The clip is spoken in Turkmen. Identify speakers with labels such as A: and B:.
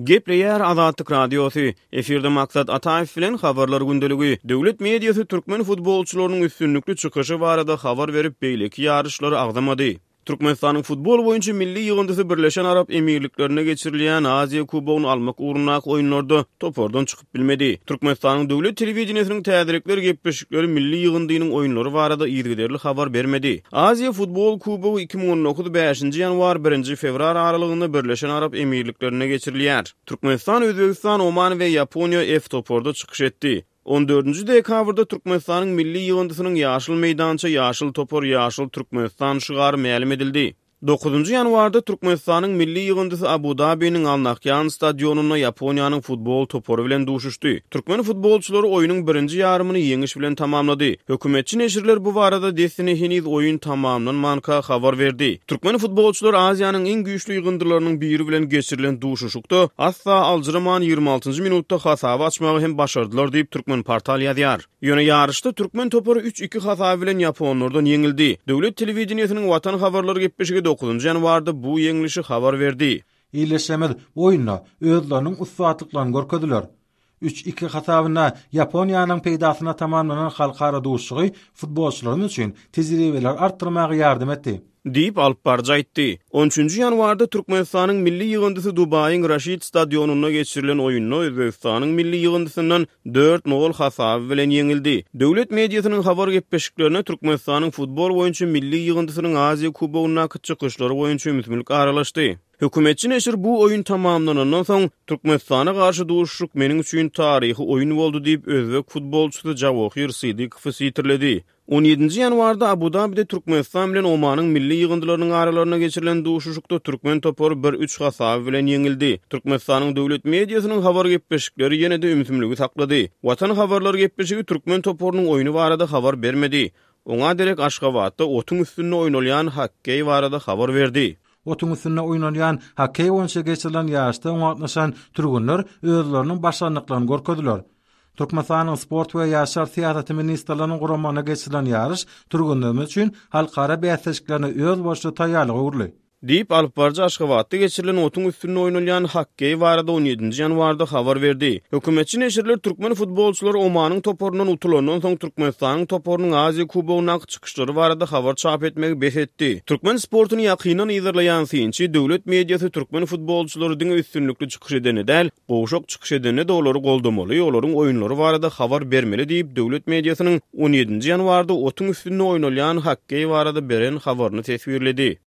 A: Gepleyer Azatlyk Radiosu. Efirde maksat Ataev bilen habarlar gündeligi. Döwlet mediýasy türkmen futbolçylarynyň üstünlükli çykyşy barada habar berip beýleki ýarışlary agdamady. Türkmenistanyň futbol boýunça milli ýygyndysy Birleşen Arap Emirliklerine geçirilýän Aziýa Kubogyny almak uğrundaky oýunlarda topordan çykyp bilmedi. Türkmenistanyň döwlet telewizionynyň täzerekler gepleşikleri milli ýygynyň oýunlary barada ýergiderli habar bermedi. Aziýa Futbol Kubogy 2019 5-nji ýanwar 1-nji fevral aralygynda Birleşen Arap Emirliklerine geçirilýär. Türkmenistan, Özbegistan, Oman we Ýaponiýa F toporda çykyş etdi. 14-nji dekabrda Türkmenistanyň milli ýygyndysynın ýaşyl meýdança ýaşyl topor ýaşyl Türkmenistan şygary ma'lum edildi. 9-njy ýanwarda Türkmenistanyň milli ýygndysy Abu Dhabi'niň Al-Nahyan stadionuna Ýaponiýanyň futbol topory bilen duşuşdy. Türkmen futbolçylary oýunyň birinji ýarymyny ýeňiş bilen tamamlady. Hökümetçi neşirler bu barada desini heniz oýun tamamlanmanka habar berdi. Türkmen futbolçylar Aziýanyň iň güýçlü ýygyndylarynyň biri bilen geçirilen duşuşukda asla alжyraman 26-njy minutda hasaba açmagy hem başardylar diýip Türkmen portal ýazýar. Ýöne ýarışda Türkmen topory 3-2 hasaba bilen Ýaponlardan ýeňildi. Döwlet telewizionynyň Watan habarlary gepleşigi 9-njy ýanwarda bu ýeňilişi habar berdi.
B: İyileşemez oýunda özleriniň ussatlyklarını görkezdiler. 3-2 hasabyna Ýaponiýanyň peýdasyna tamamlanan halkara duşugy futbolçylaryň üçin tejribeler artdyrmagy ýardym etdi.
A: Diýip alyp barja aýtdy. 13-nji ýanwarda Türkmenistanyň milli ýygyndysy Dubaýyň Raşid stadionuna geçirilen oýunda Özbegistanyň milli ýygyndysyndan 4-0 hasaba bilen ýeňildi. Döwlet mediýasynyň habar gepleşiklerine Türkmenistanyň futbol boýunça milli ýygyndysynın Aziýa Kubogyna çykyşlary boýunça ümitlik aralaşdy. Hökümetçi neşir bu oýun tamamlanandan soň Türkmenistana garşy duşuşuk meniň üçin taryhy oýun boldy diýip özbek futbolçysy Javohir Sidiqow ýetirledi. 17-nji ýanwarda Abu Dhabi'de Türkmenistan bilen Omanyň milli ýygyndlarynyň aralaryna geçirilen duşuşukda Türkmen topory 1-3 hasaba bilen ýeňildi. Türkmenistanyň döwlet mediýasynyň habar gepleşikleri ýene-de ümitligi saklady. Watan habarlary gepleşigi Türkmen toporynyň oýuny barada habar bermedi. Oňa derek Aşgabatda otuň üstünde oýnalýan hokkey barada habar berdi.
B: Otuň üstünde oýnalýan hokkey boýunça geçirilen ýarışda oňatnaşan türgünler özleriniň başarlyklaryny görkezdiler. Türkmenistanyň sport we ýaşar syýasaty ministrliginiň guramyna geçirilen ýarış türgünler üçin halkara bäsleşiklerine öz başly taýýarlygy urly.
A: Diýip alyp barja Aşgabatda geçirilen otuň üstünde oýnalýan hokkey barada 17-nji ýanwarda habar berdi. Hökümetçi neşirler Türkmen futbolçylary Omanyň toporundan utulandan soň Türkmenistanyň toporunyň Aziýa Kubogyna çykyşlary barada habar çap etmegi besetdi. Türkmen sportuny ýakynan ýygyrlaýan synçy döwlet mediýasy Türkmen futbolçylarynyň üstünlükli çykyş edeni däl, goşok çykyş edeni de olary goldamaly, olaryň oýunlary barada habar bermeli diýip döwlet mediýasynyň 17-nji ýanwarda otuň üstünde oýnalýan hokkey barada beren habaryny tesbirledi.